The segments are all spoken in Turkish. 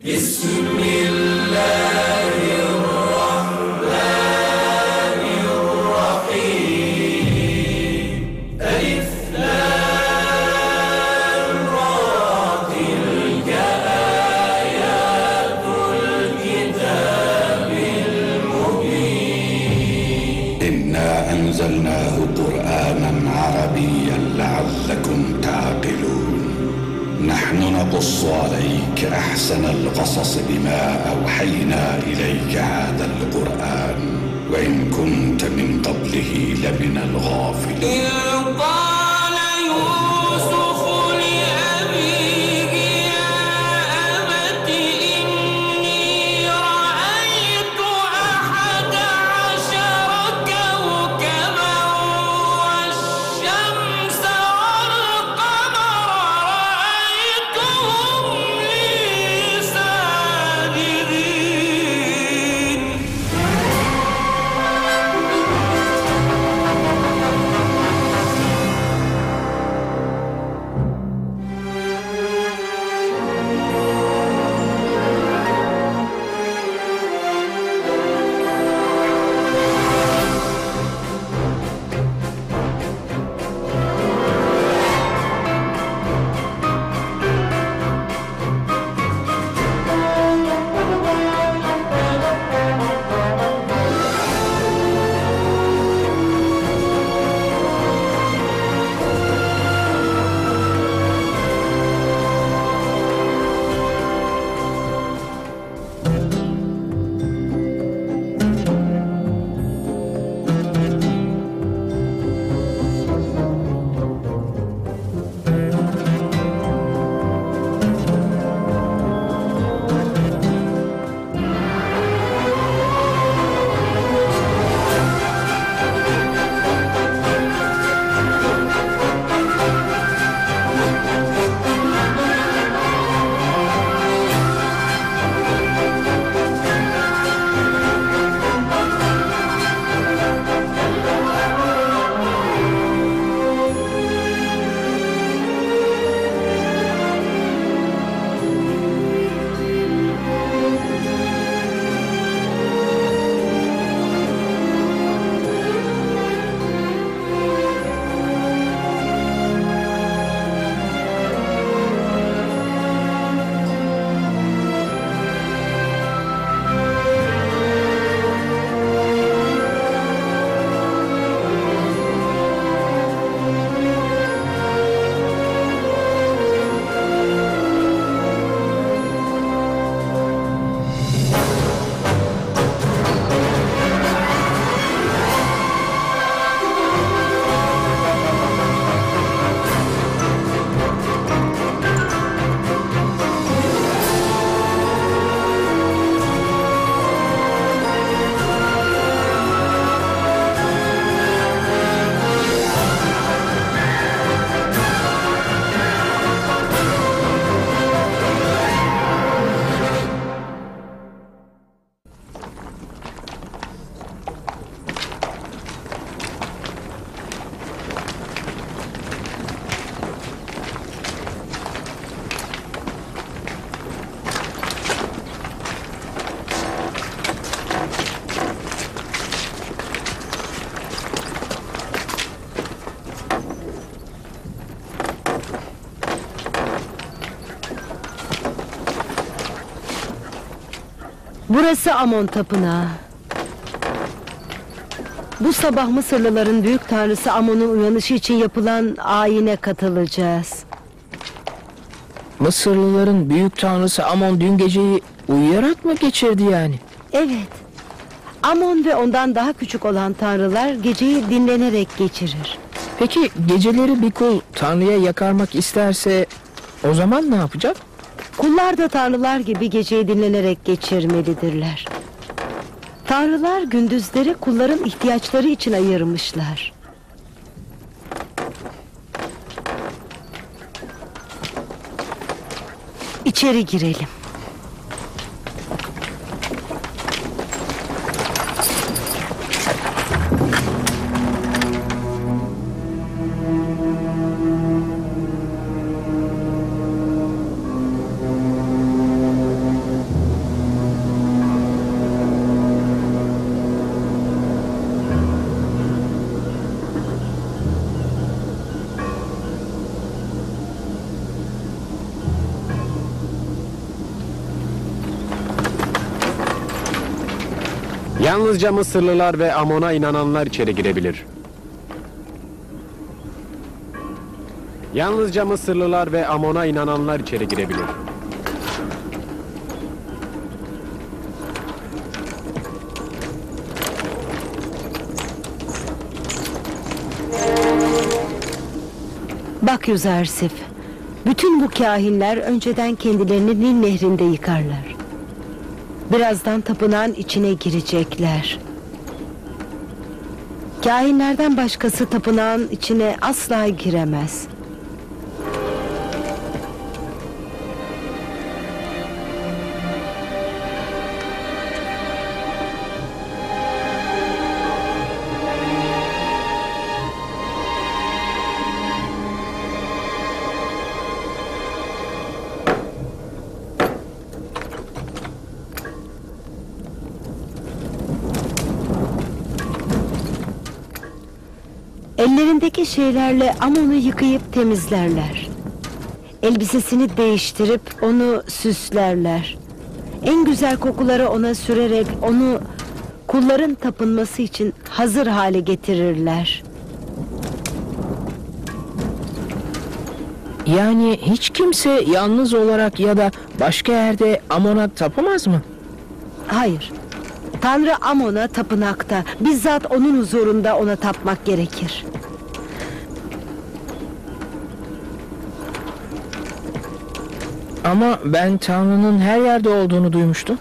إنا أنزلناه قرآنا عربيا لعلكم تعقلون. نحن نقص عليك أحسن القصص بما أوحينا إليك هذا القرآن وإن كنت من قبله لمن الغافلين. Burası Amon Tapınağı. Bu sabah Mısırlıların büyük tanrısı Amon'un uyanışı için yapılan ayine katılacağız. Mısırlıların büyük tanrısı Amon dün geceyi uyuyarak mı geçirdi yani? Evet. Amon ve ondan daha küçük olan tanrılar geceyi dinlenerek geçirir. Peki geceleri bir kul tanrıya yakarmak isterse o zaman ne yapacak? Kullar da tanrılar gibi geceyi dinlenerek geçirmelidirler. Tanrılar gündüzleri kulların ihtiyaçları için ayırmışlar. İçeri girelim. Yalnızca Mısırlılar ve Amon'a inananlar içeri girebilir. Yalnızca Mısırlılar ve Amon'a inananlar içeri girebilir. Bak Yüzersif, bütün bu kahinler önceden kendilerini Nil nehrinde yıkarlar. Birazdan tapınağın içine girecekler. Kahinlerden başkası tapınağın içine asla giremez. Ellerindeki şeylerle Amon'u yıkayıp temizlerler. Elbisesini değiştirip onu süslerler. En güzel kokuları ona sürerek onu kulların tapınması için hazır hale getirirler. Yani hiç kimse yalnız olarak ya da başka yerde Amon'a tapamaz mı? Hayır. Tanrı Amon'a tapınakta, bizzat onun huzurunda ona tapmak gerekir. Ama ben Tanrı'nın her yerde olduğunu duymuştum.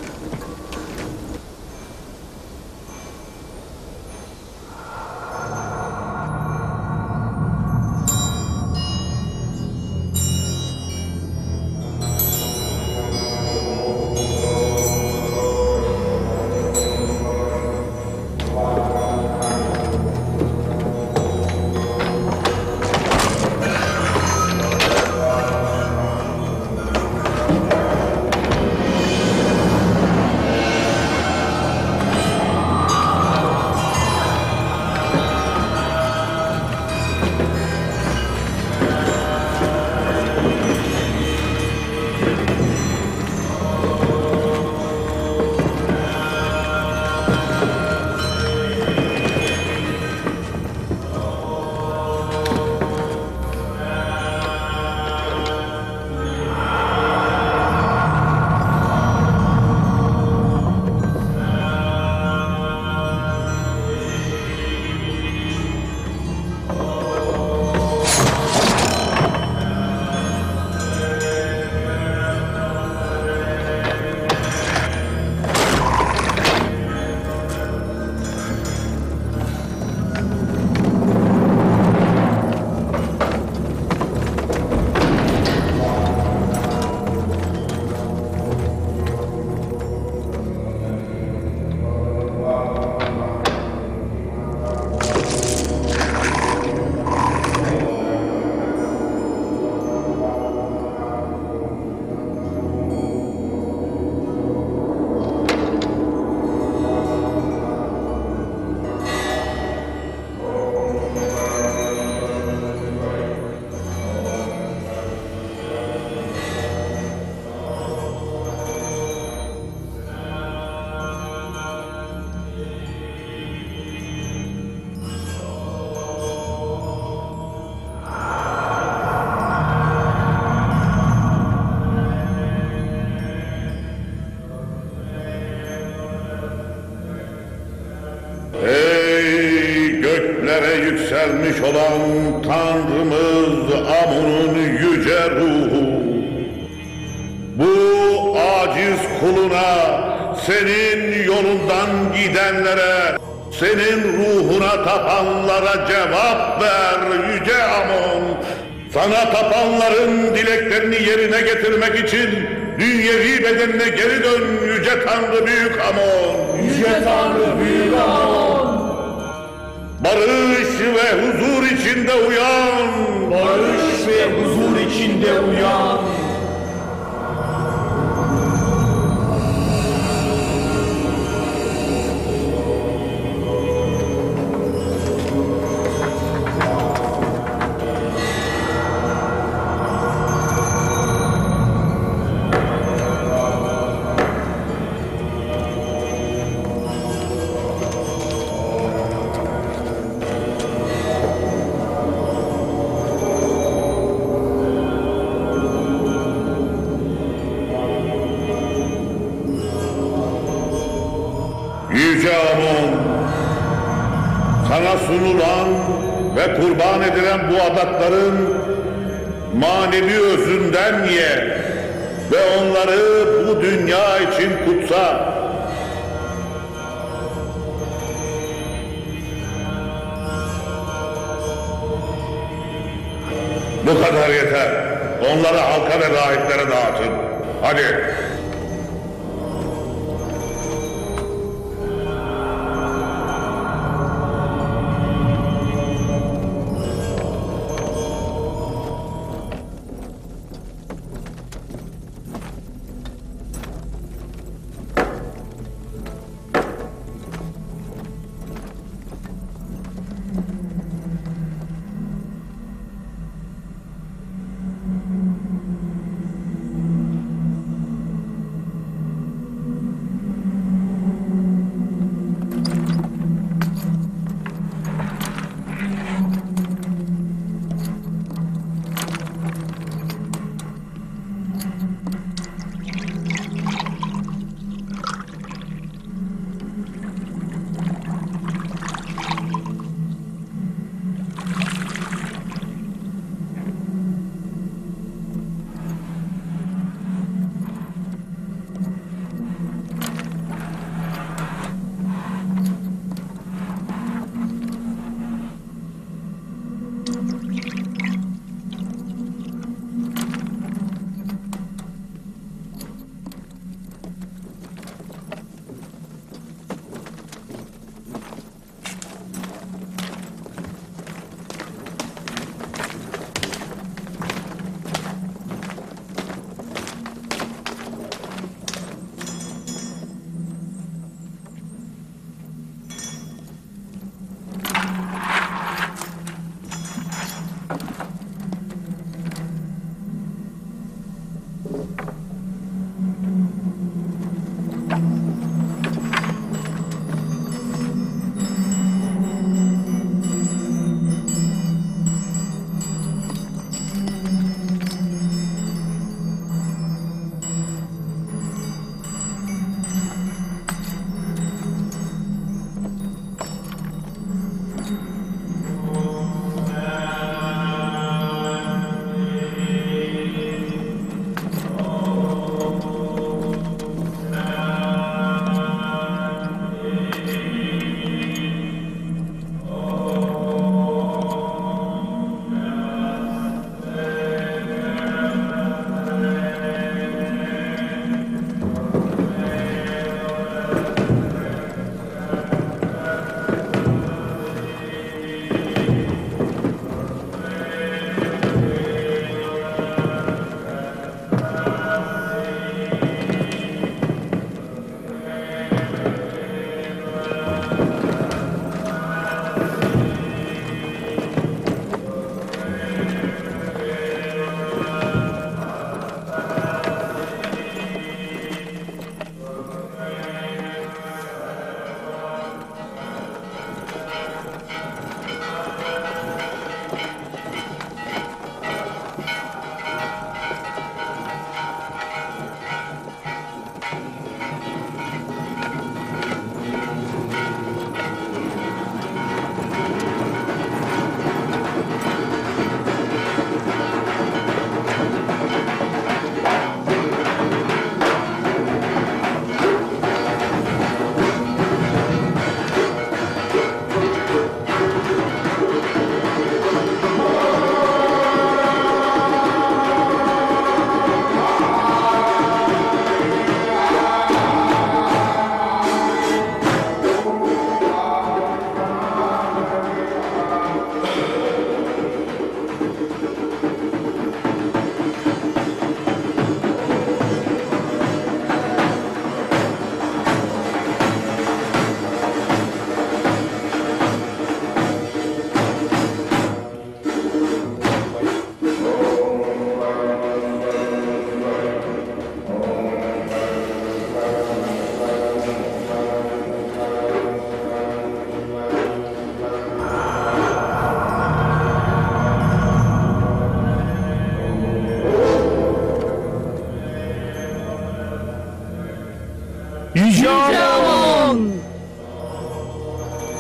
Yükselmiş olan Tanrımız Amon'un yüce ruhu, bu aciz kuluna, senin yolundan gidenlere, senin ruhuna tapanlara cevap ver yüce Amon. Sana tapanların dileklerini yerine getirmek için dünyevi bedenine geri dön yüce Tanrı büyük Amon. Yüce Tanrı büyük Amon. Barış ve huzur içinde uyan. Barış ve huzur içinde uyan. Yüce Amon, sana sunulan ve kurban edilen bu adakların manevi özünden ye ve onları bu dünya için kutsa. Bu kadar yeter. Onları halka ve rahiplere dağıtın. Hadi.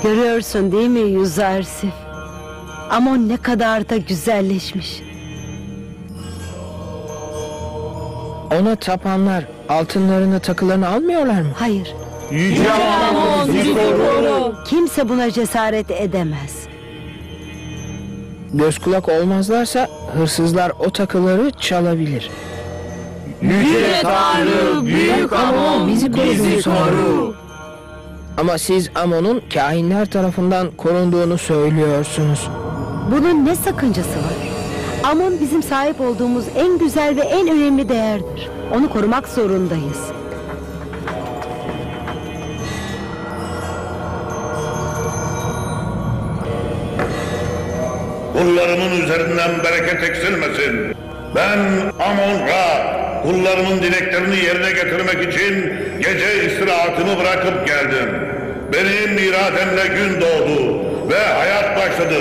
Görüyorsun değil mi Yuzarsif? Amon ne kadar da güzelleşmiş. Ona tapanlar altınlarını, takılarını almıyorlar mı? Hayır, Yüce Amon bizi koru. kimse buna cesaret edemez. Göz kulak olmazlarsa hırsızlar o takıları çalabilir. Yüce Tanrı, Büyük Amon bizi koru. Ama siz Amon'un kahinler tarafından korunduğunu söylüyorsunuz. Bunun ne sakıncası var? Amon bizim sahip olduğumuz en güzel ve en önemli değerdir. Onu korumak zorundayız. Kullarımın üzerinden bereket eksilmesin. Ben Amon-Ra, kullarımın dileklerini yerine getirmek için gece istirahatımı bırakıp geldim. Benim irademle gün doğdu ve hayat başladı.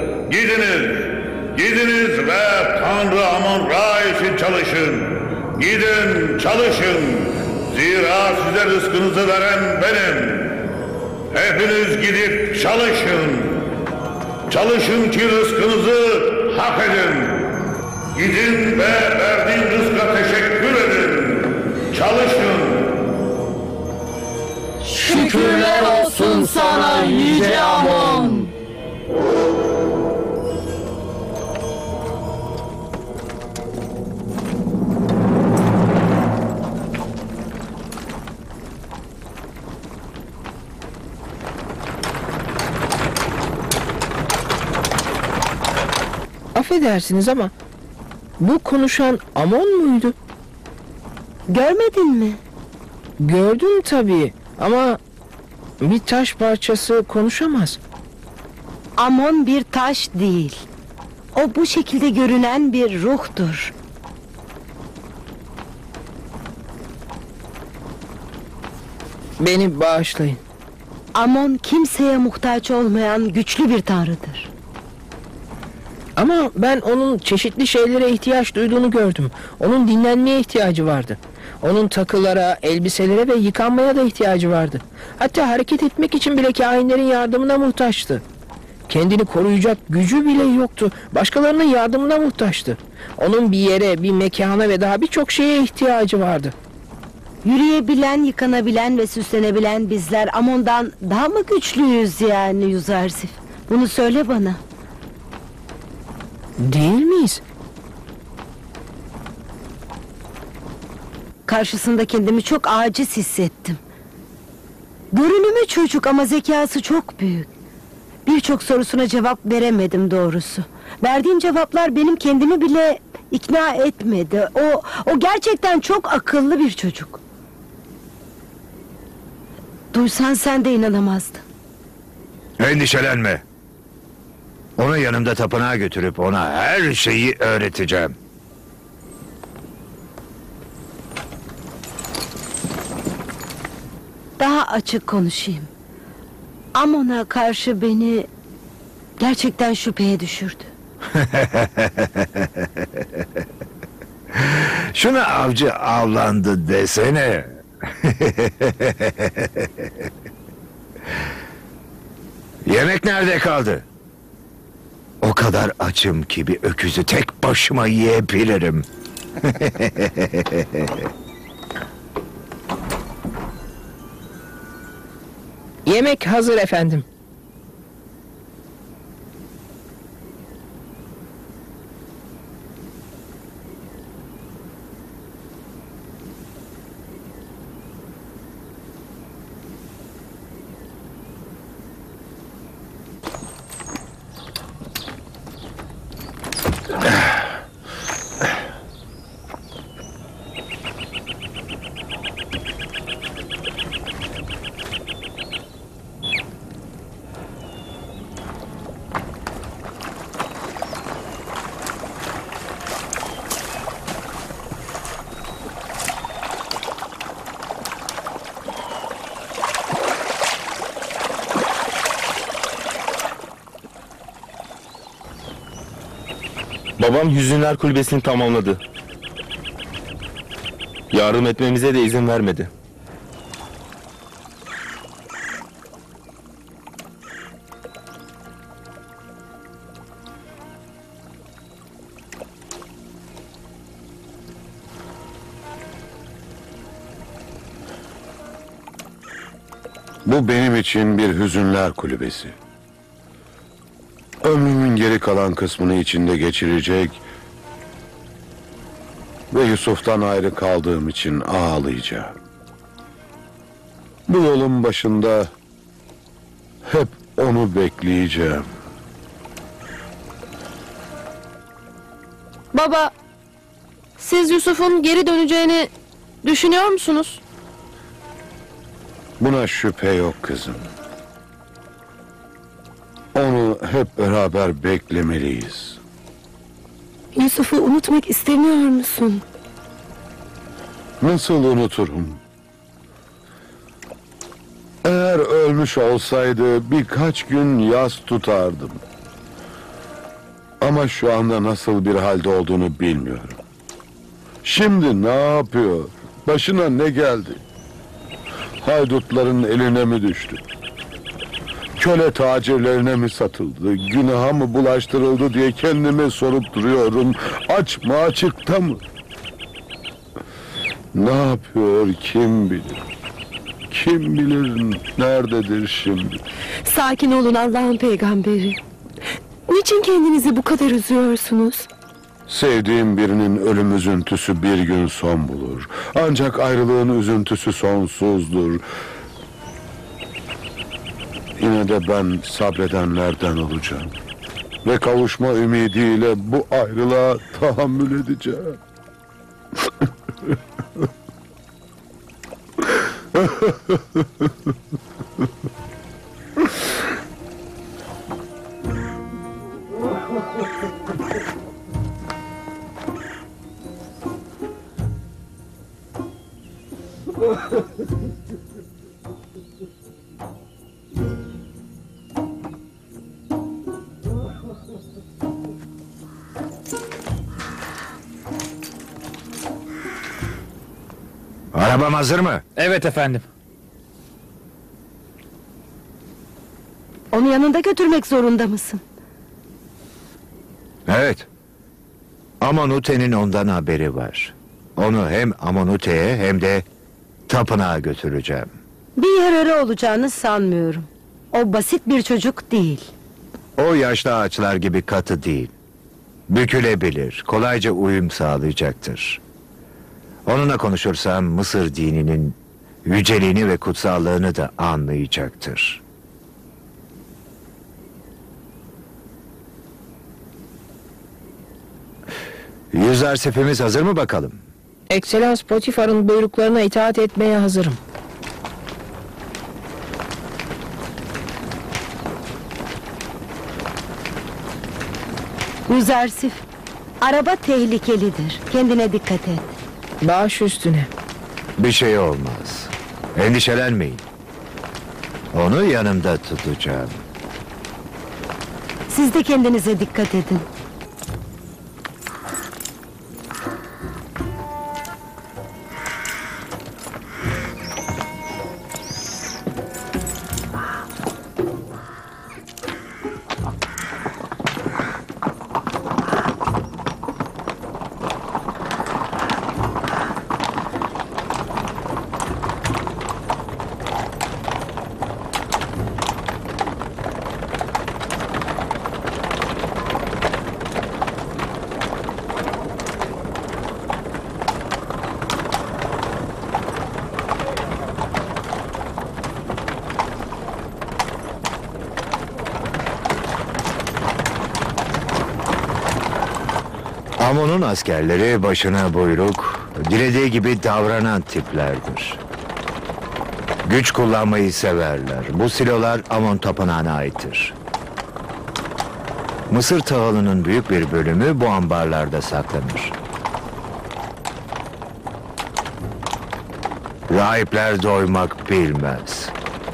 Gidiniz ve Tanrı Amon-Ra için çalışın. Gidin, çalışın. Zira size rızkınızı veren benim. Hepiniz gidip çalışın. Çalışın ki rızkınızı hak edin. Gidin ve verdiğim rızka teşekkür edin. Çalışın. Şükürler olsun sana Yüce Amon. Affedersiniz ama bu konuşan Amon muydu? Görmedin mi? Gördüm tabii ama bir taş parçası konuşamaz. Amon bir taş değil. O bu şekilde görünen bir ruhtur. Beni bağışlayın. Amon kimseye muhtaç olmayan güçlü bir tanrıdır. Ama ben onun çeşitli şeylere ihtiyaç duyduğunu gördüm. Onun dinlenmeye ihtiyacı vardı. Onun takılara, elbiselere ve yıkanmaya da ihtiyacı vardı. Hatta hareket etmek için bile kahinlerin yardımına muhtaçtı. Kendini koruyacak gücü bile yoktu. Başkalarının yardımına muhtaçtı. Onun bir yere, bir mekana ve daha birçok şeye ihtiyacı vardı. Yürüyebilen, yıkanabilen ve süslenebilen bizler Amon'dan daha mı güçlüyüz yani Yuzarsif? Bunu söyle bana. Değil miyiz? Karşısında kendimi çok aciz hissettim. Görünümü çocuk ama zekası çok büyük. Birçok sorusuna cevap veremedim doğrusu. Verdiğim cevaplar benim kendimi bile ikna etmedi. O gerçekten çok akıllı bir çocuk. Duysan sen de inanamazdın. Endişelenme. Onu yanımda tapınağa götürüp ona her şeyi öğreteceğim. Daha açık konuşayım. Amon'a karşı beni gerçekten şüpheye düşürdü. Şuna avcı avlandı desene. Yemek nerede kaldı? O kadar açım ki bir öküzü tek başıma yiyebilirim. Yemek hazır efendim. Babam Hüzünler Kulübesi'ni tamamladı. Yardım etmemize de izin vermedi. Bu benim için bir hüzünler kulübesi. Ömrümün geri kalan kısmını içinde geçirecek ve Yusuf'tan ayrı kaldığım için ağlayacağım. Bu yolun başında hep onu bekleyeceğim. Baba, siz Yusuf'un geri döneceğini düşünüyor musunuz? Buna şüphe yok kızım. Onu hep beraber beklemeliyiz. Yusuf'u unutmak istemiyor musun? Nasıl unuturum? Eğer ölmüş olsaydı birkaç gün yas tutardım. Ama şu anda nasıl bir halde olduğunu bilmiyorum. Şimdi ne yapıyor? Başına ne geldi? Haydutların eline mi düştü? Köle tacirlerine mi satıldı? Günaha mı bulaştırıldı diye kendime sorup duruyorum. Aç mı, açıkta mı? Ne yapıyor kim bilir? Kim bilir nerededir şimdi? Sakin olun Allah'ın peygamberi. Niçin kendinizi bu kadar üzüyorsunuz? Sevdiğim birinin ölüm üzüntüsü bir gün son bulur. Ancak ayrılığın üzüntüsü sonsuzdur. Yine de ben sabredenlerden olacağım. Ve kavuşma ümidiyle bu ayrılığa tahammül edeceğim. Arabam hazır mı? Evet efendim. Onu yanında götürmek zorunda mısın? Evet. Amonute'nin ondan haberi var. Onu hem Amonute'ye hem de tapınağa götüreceğim. Bir yararı olacağını sanmıyorum. O basit bir çocuk değil. O yaşlı ağaçlar gibi katı değil. Bükülebilir, kolayca uyum sağlayacaktır. Onunla konuşursam Mısır dininin yüceliğini ve kutsallığını da anlayacaktır. Yüzersifimiz hazır mı bakalım? Ekselans Potifar'ın buyruklarına itaat etmeye hazırım. Yüzersif, araba tehlikelidir. Kendine dikkat et. Baş üstüne. Bir şey olmaz. Endişelenmeyin. Onu yanımda tutacağım. Siz de kendinize dikkat edin. Amon'un askerleri başına buyruk, dilediği gibi davranan tiplerdir. Güç kullanmayı severler. Bu silolar Amon tapınağına aittir. Mısır tahılının büyük bir bölümü bu ambarlarda saklanır. Rahipler doymak bilmez.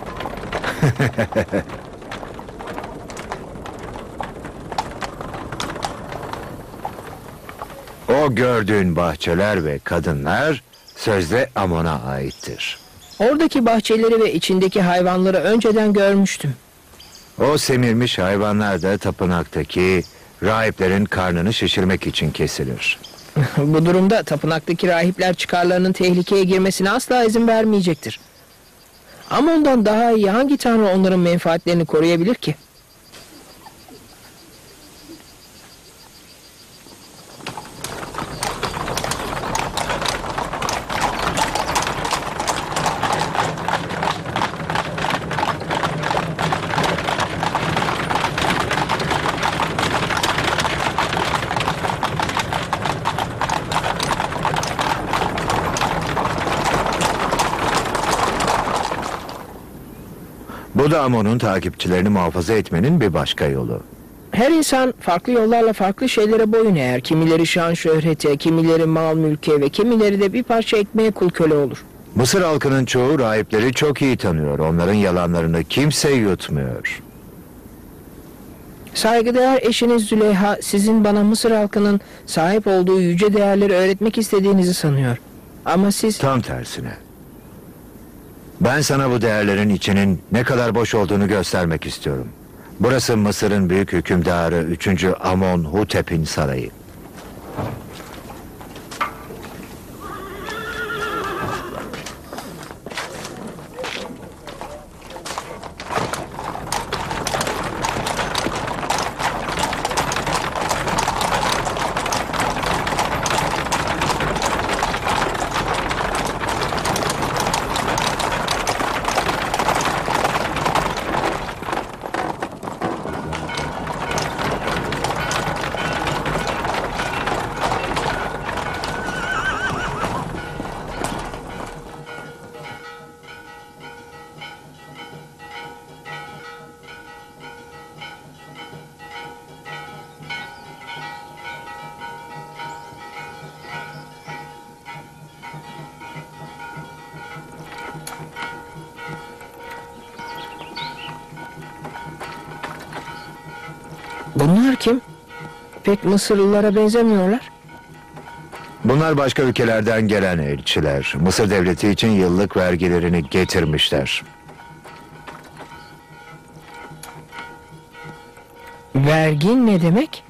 O gördüğün bahçeler ve kadınlar sözde Amon'a aittir. Oradaki bahçeleri ve içindeki hayvanları önceden görmüştüm. O semirmiş hayvanlar da tapınaktaki rahiplerin karnını şişirmek için kesilir. Bu durumda tapınaktaki rahipler çıkarlarının tehlikeye girmesine asla izin vermeyecektir. Amon'dan daha iyi hangi tanrı onların menfaatlerini koruyabilir ki? Bu da Amon'un takipçilerini muhafaza etmenin bir başka yolu. Her insan farklı yollarla farklı şeylere boyun eğer. Kimileri şan şöhrete, kimileri mal mülke ve kimileri de bir parça ekmeğe kul köle olur. Mısır halkının çoğu rahipleri çok iyi tanıyor. Onların yalanlarını kimse yutmuyor. Saygıdeğer eşiniz Züleyha sizin bana Mısır halkının sahip olduğu yüce değerleri öğretmek istediğinizi sanıyor. Ama siz... Tam tersine. Ben sana bu değerlerin içinin ne kadar boş olduğunu göstermek istiyorum. Burası Mısır'ın büyük hükümdarı 3. Amonhotep'in sarayı. Bunlar kim? Pek Mısırlılara benzemiyorlar. Bunlar başka ülkelerden gelen elçiler. Mısır devleti için yıllık vergilerini getirmişler. Vergi ne demek?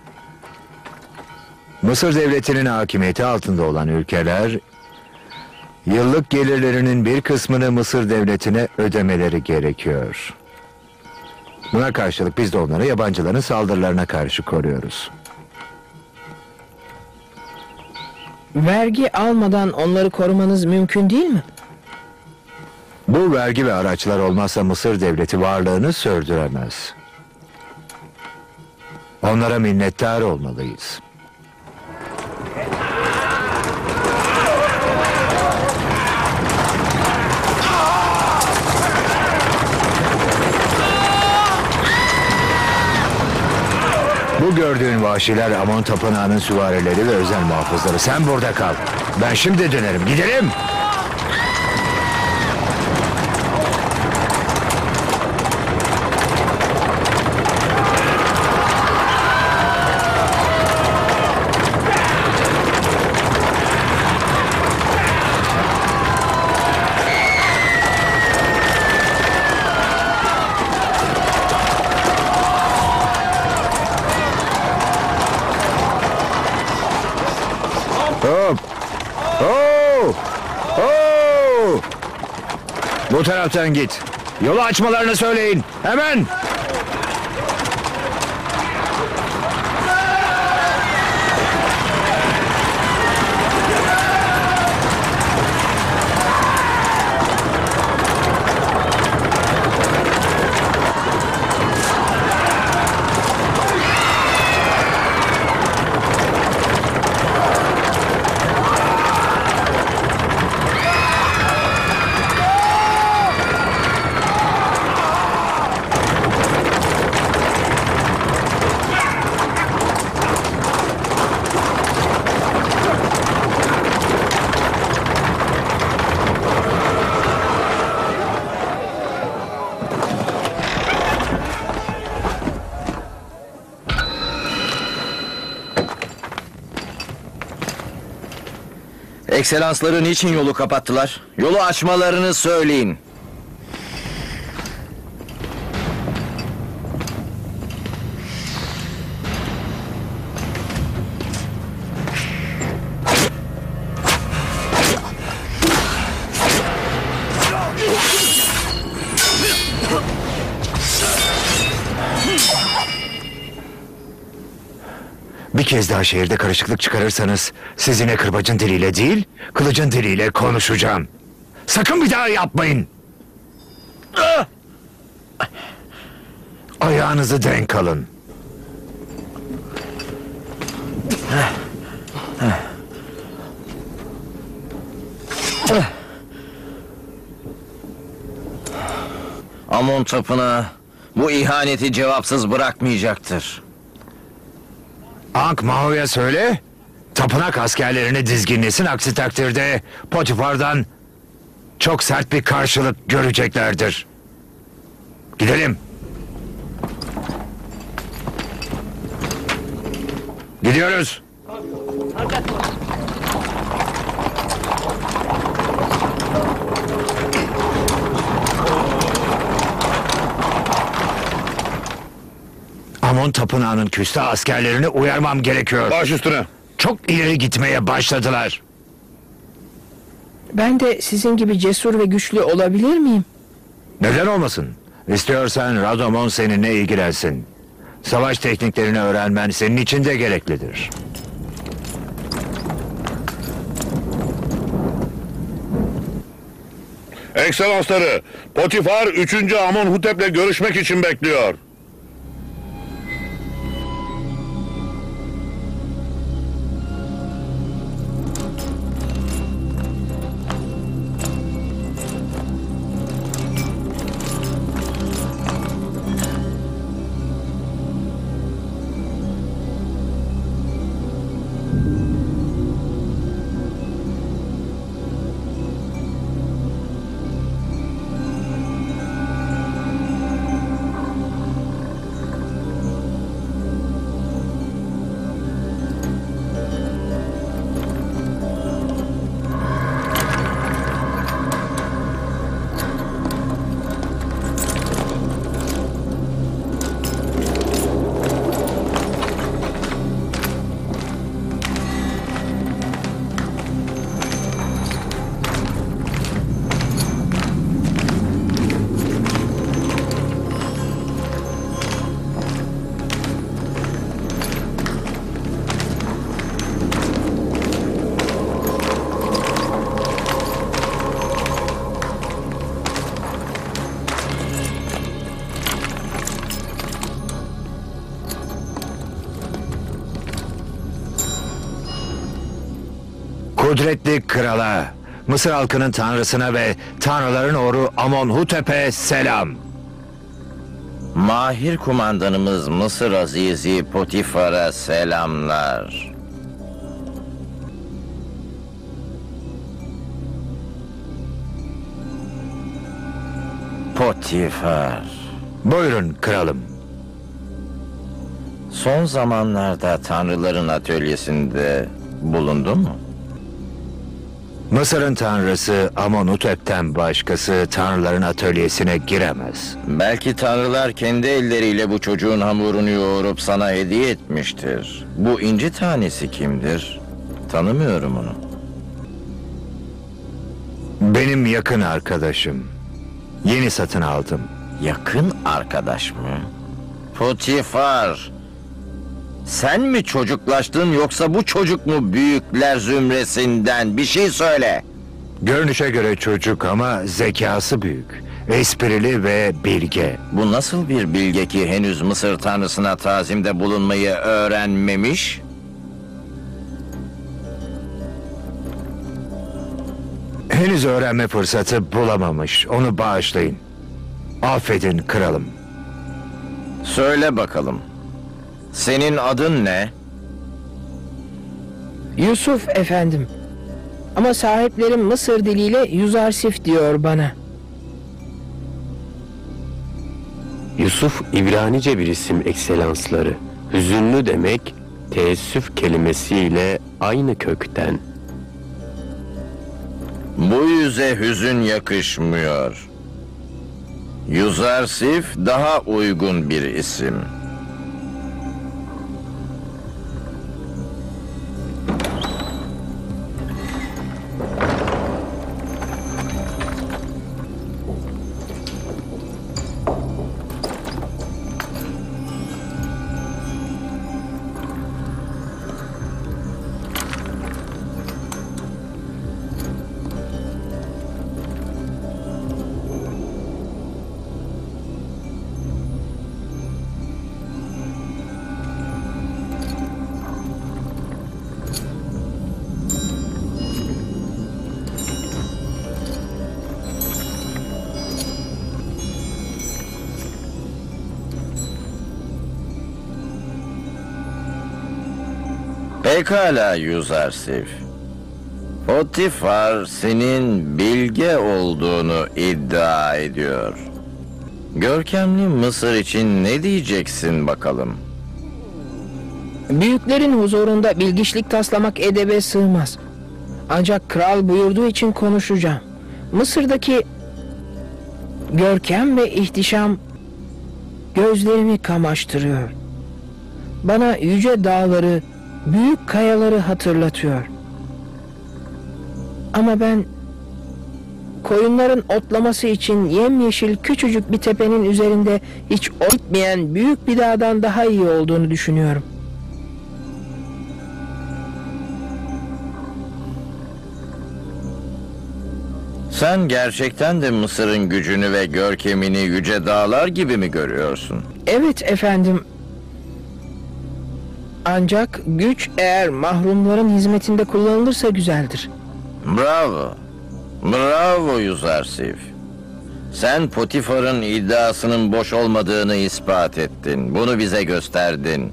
Mısır devletinin hakimiyeti altında olan ülkeler yıllık gelirlerinin bir kısmını Mısır devletine ödemeleri gerekiyor. Buna karşılık biz de onları yabancıların saldırılarına karşı koruyoruz. Vergi almadan onları korumanız mümkün değil mi? Bu vergi ve araçlar olmazsa Mısır devleti varlığını sürdüremez. Onlara minnettar olmalıyız. Bu gördüğün vahşiler Amon Tapınağı'nın süvarileri ve özel muhafızları. Sen burada kal. Ben şimdi dönerim. Gidelim. Hop! Oh! Oh! Bu taraftan git. Yolu açmalarını söyleyin. Hemen! Ekselansları niçin yolu kapattılar? Yolu açmalarını söyleyin. kez daha şehirde karışıklık çıkarırsanız sizinle kırbacın diliyle değil, kılıcın diliyle konuşacağım. Sakın bir daha yapmayın. Ayağınızı denk alın. Amon tapınağı bu ihaneti cevapsız bırakmayacaktır. Ankh Mao'ya söyle, tapınak askerlerini dizginlesin, aksi takdirde Potifar'dan çok sert bir karşılık göreceklerdir. Gidelim. Gidiyoruz. Amon tapınağının küstah askerlerini uyarmam gerekiyor. Baş üstüne. Çok ileri gitmeye başladılar. Ben de sizin gibi cesur ve güçlü olabilir miyim? Neden olmasın? İstiyorsan Radomon seninle ilgilensin. Savaş tekniklerini öğrenmen senin için de gereklidir. Ekselansları, Potifar 3. Amonhotep'le görüşmek için bekliyor. Kudretli krala, Mısır halkının tanrısına ve tanrıların oru Amonhotep'e selam. Mahir kumandanımız Mısır Azizi Potifar'a selamlar. Potifar, Buyurun kralım. son zamanlarda tanrıların atölyesinde bulundun mu? Mısır'ın tanrısı Amonhotep'ten başkası tanrıların atölyesine giremez. Belki tanrılar kendi elleriyle bu çocuğun hamurunu yoğurup sana hediye etmiştir. Bu inci tanesi kimdir? Tanımıyorum onu. Benim yakın arkadaşım. Yeni satın aldım. Yakın arkadaş mı? Potifar! Sen mi çocuklaştın yoksa bu çocuk mu büyükler zümresinden? Bir şey söyle. Görünüşe göre çocuk ama zekası büyük. Esprili ve bilge. Bu nasıl bir bilge ki henüz Mısır tanrısına tazimde bulunmayı öğrenmemiş? Henüz öğrenme fırsatı bulamamış. Onu bağışlayın. Affedin kralım. Söyle bakalım. Senin adın ne? Yusuf efendim. Ama sahiplerim Mısır diliyle Yuzarsif diyor bana. Yusuf İbranice bir isim ekselansları. Hüzünlü demek teessüf kelimesiyle aynı kökten. Bu yüze hüzün yakışmıyor. Yuzarsif daha uygun bir isim. Pekala Yuzarsif. Potifar senin bilge olduğunu iddia ediyor. Görkemli Mısır için ne diyeceksin bakalım? Büyüklerin huzurunda bilgiçlik taslamak edebe sığmaz. Ancak kral buyurduğu için konuşacağım. Mısır'daki görkem ve ihtişam gözlerimi kamaştırıyor. Bana yüce dağları, büyük kayaları hatırlatıyor. Ama ben koyunların otlaması için yemyeşil küçücük bir tepenin üzerinde hiç bitmeyen büyük bir dağdan daha iyi olduğunu düşünüyorum. Sen gerçekten de Mısır'ın gücünü ve görkemini yüce dağlar gibi mi görüyorsun? Evet efendim. Ancak güç eğer mahrumların hizmetinde kullanılırsa güzeldir. Bravo. Bravo Yuzarsif. Sen Potifar'ın iddiasının boş olmadığını ispat ettin. Bunu bize gösterdin.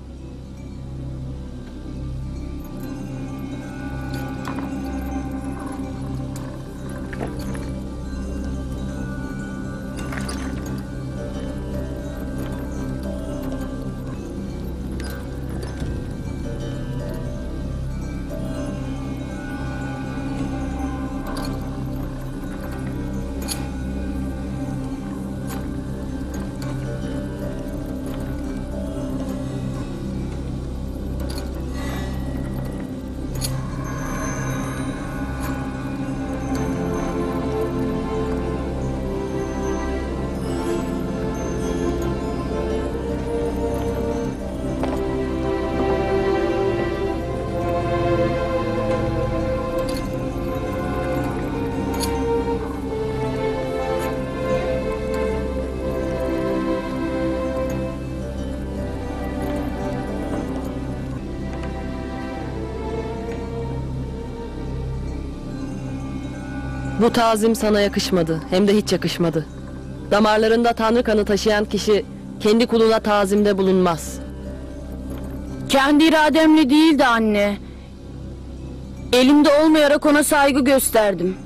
Bu tazim sana yakışmadı. Hem de hiç yakışmadı. Damarlarında tanrı kanı taşıyan kişi kendi kuluna tazimde bulunmaz. Kendi irademle değildi anne. Elimde olmayarak ona saygı gösterdim.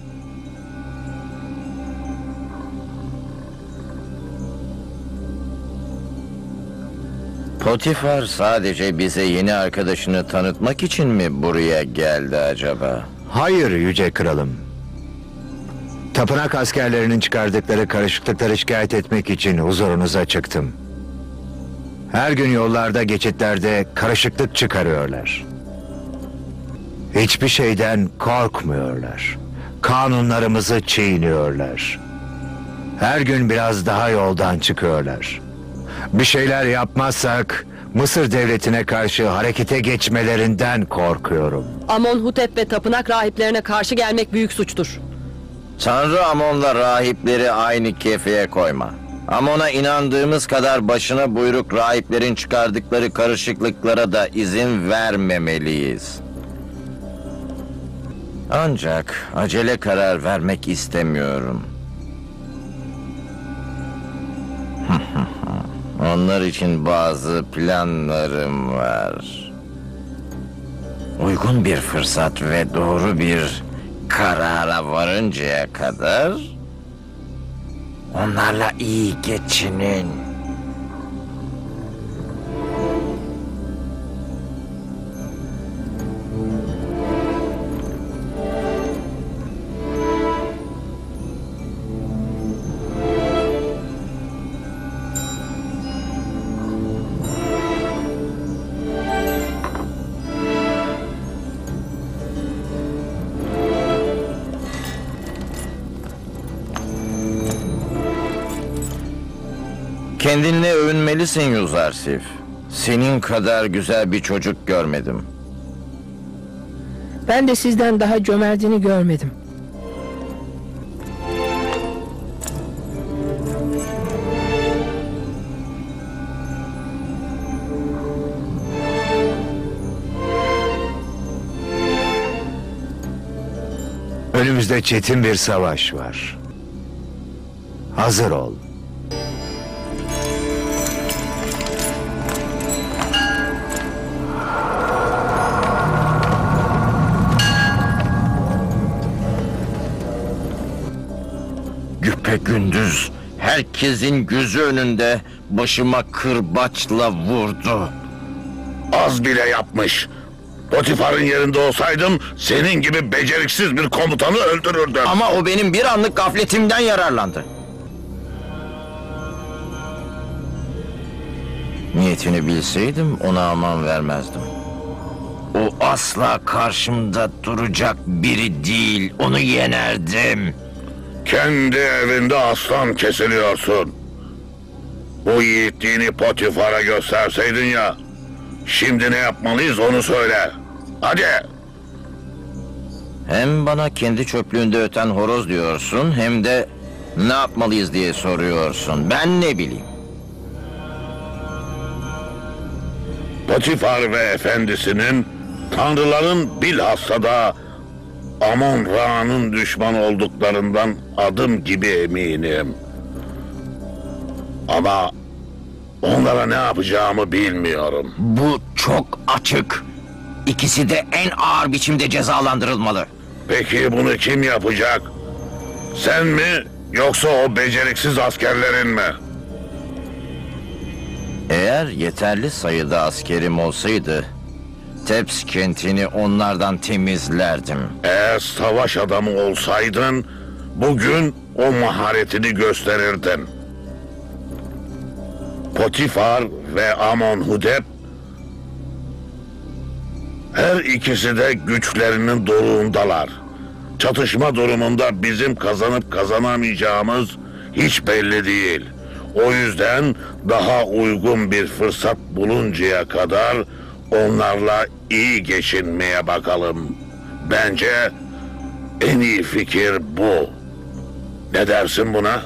Potifar sadece bize yeni arkadaşını tanıtmak için mi buraya geldi acaba? Hayır yüce kralım. Tapınak askerlerinin çıkardıkları karışıklıkları şikayet etmek için huzurunuza çıktım. Her gün yollarda, geçitlerde karışıklık çıkarıyorlar. Hiçbir şeyden korkmuyorlar. Kanunlarımızı çiğniyorlar. Her gün biraz daha yoldan çıkıyorlar. Bir şeyler yapmazsak Mısır devletine karşı harekete geçmelerinden korkuyorum. Amonhotep ve tapınak rahiplerine karşı gelmek büyük suçtur. Tanrı Amon'la rahipleri aynı kefeye koyma. Amon'a inandığımız kadar başına buyruk rahiplerin çıkardıkları karışıklıklara da izin vermemeliyiz. Ancak acele karar vermek istemiyorum. Onlar için bazı planlarım var. Uygun bir fırsat ve doğru bir karara varıncaya kadar onlarla iyi geçinin. Kendinle övünmelisin Yuzarsif. Senin kadar güzel bir çocuk görmedim. Ben de sizden daha cömertini görmedim. Önümüzde çetin bir savaş var. Hazır ol. güpegündüz herkesin gözü önünde başıma kırbaçla vurdu. Az bile yapmış. Potifar'ın yerinde olsaydım senin gibi beceriksiz bir komutanı öldürürdüm. Ama o benim bir anlık gafletimden yararlandı. Niyetini bilseydim ona aman vermezdim. O asla karşımda duracak biri değil, onu yenerdim. Kendi evinde aslan kesiliyorsun. Bu yiğitliğini Potifar'a gösterseydin ya. Şimdi ne yapmalıyız onu söyle. Hadi. Hem bana kendi çöplüğünde öten horoz diyorsun, hem de ne yapmalıyız diye soruyorsun. Ben ne bileyim. Potifar ve efendisinin, tanrıların bilhassa da Amon-Ra'nın düşman olduklarından adım gibi eminim. Ama onlara ne yapacağımı bilmiyorum. Bu çok açık. İkisi de en ağır biçimde cezalandırılmalı. Peki bunu kim yapacak? Sen mi yoksa o beceriksiz askerlerin mi? Eğer yeterli sayıda askerim olsaydı, Teps kentini onlardan temizlerdim. Eğer savaş adamı olsaydın, bugün o maharetini gösterirdin. Potifar ve Amon-Hudeb, her ikisi de güçlerinin doruğundalar. Çatışma durumunda bizim kazanıp kazanamayacağımız hiç belli değil. O yüzden daha uygun bir fırsat buluncaya kadar onlarla iyi geçinmeye bakalım. Bence en iyi fikir bu. Ne dersin buna?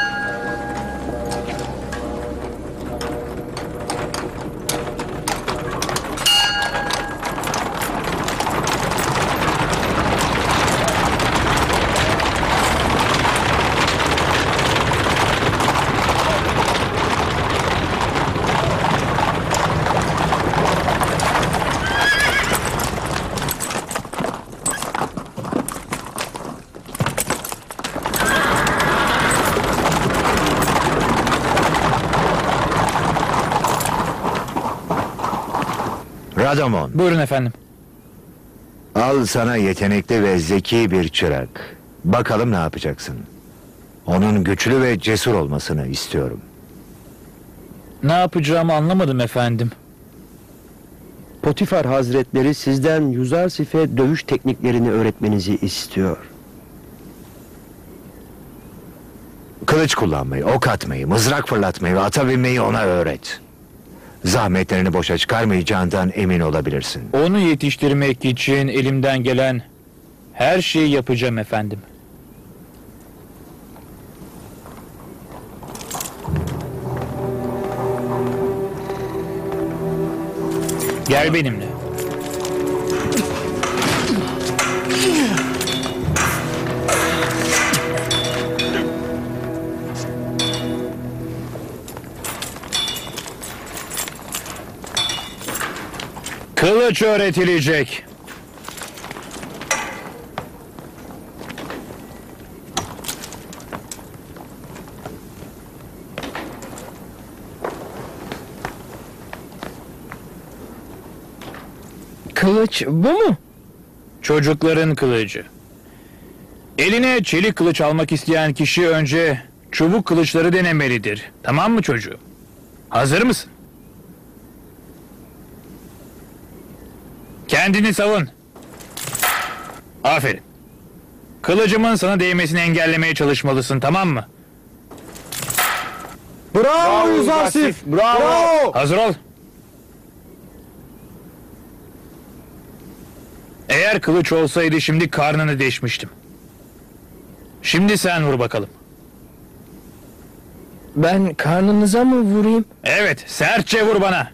Radamon, Buyurun efendim. al sana yetenekli ve zeki bir çırak. Bakalım ne yapacaksın. Onun güçlü ve cesur olmasını istiyorum. Ne yapacağımı anlamadım efendim. Potifar Hazretleri sizden Yuzarsif'e dövüş tekniklerini öğretmenizi istiyor. Kılıç kullanmayı, ok atmayı, mızrak fırlatmayı ve ata binmeyi ona öğret. Zahmetlerini boşa çıkarmayacağından emin olabilirsin. Onu yetiştirmek için elimden gelen her şeyi yapacağım efendim. Gel benimle. Kılıç öğretilecek. Kılıç bu mu? Çocukların kılıcı. Eline çelik kılıç almak isteyen kişi önce çubuk kılıçları denemelidir. Tamam mı çocuğum? Hazır mısın? Kendini savun. Aferin. Kılıcımın sana değmesini engellemeye çalışmalısın, tamam mı? Bravo Yuzarsif! Bravo! Hazır ol. Eğer kılıç olsaydı şimdi karnını deşmiştim. Şimdi sen vur bakalım. Ben karnınıza mı vurayım? Evet, sertçe vur bana.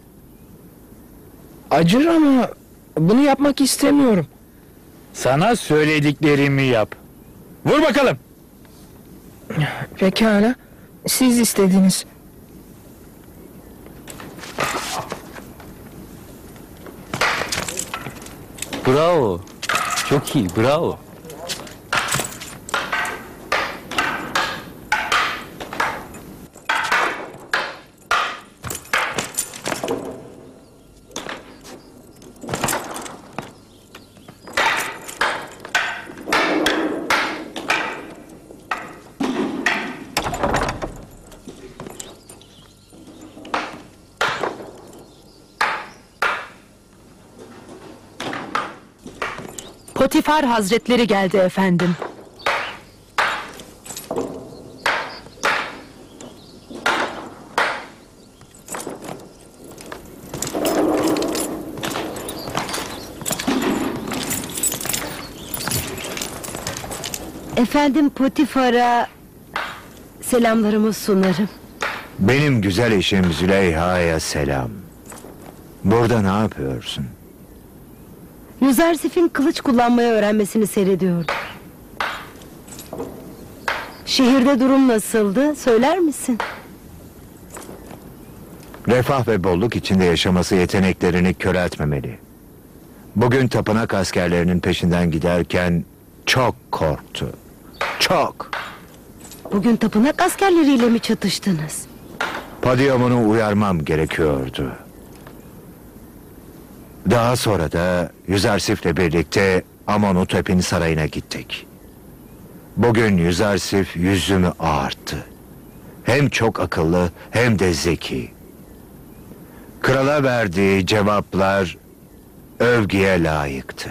Acır ama bunu yapmak istemiyorum. Sana söylediklerimi yap. Vur bakalım. Pekala. Siz istediniz. Bravo. Çok iyi, bravo. Potifar Hazretleri geldi efendim. Efendim Potifar'a selamlarımı sunarım. Benim güzel eşim Züleyha'ya selam. Burada ne yapıyorsun? Yüzersif'in kılıç kullanmayı öğrenmesini seyrediyordum. Şehirde durum nasıldı? Söyler misin? Refah ve bolluk içinde yaşaması yeteneklerini köreltmemeli. Bugün tapınak askerlerinin peşinden giderken çok korktu. Çok. Bugün tapınak askerleriyle mi çatıştınız? Padiyamon'u uyarmam gerekiyordu. Daha sonra da Yüzersif'le birlikte Amonutep'in sarayına gittik. Bugün Yüzersif yüzümü ağarttı. Hem çok akıllı hem de zeki. Krala verdiği cevaplar övgüye layıktı.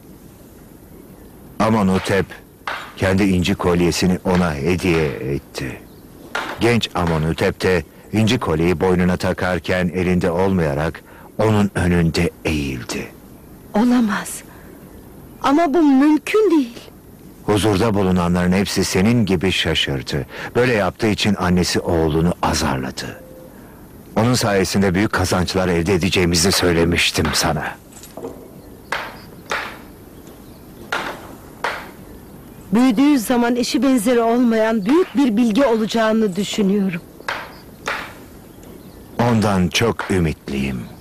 Amonutep kendi inci kolyesini ona hediye etti. Genç Amonutep de inci kolyeyi boynuna takarken elinde olmayarak onun önünde eğildi. Olamaz. Ama bu mümkün değil. Huzurda bulunanların hepsi senin gibi şaşırdı. Böyle yaptığı için annesi oğlunu azarladı. Onun sayesinde büyük kazançlar elde edeceğimizi söylemiştim sana. Büyüdüğü zaman eşi benzeri olmayan büyük bir bilge olacağını düşünüyorum. Ondan çok ümitliyim.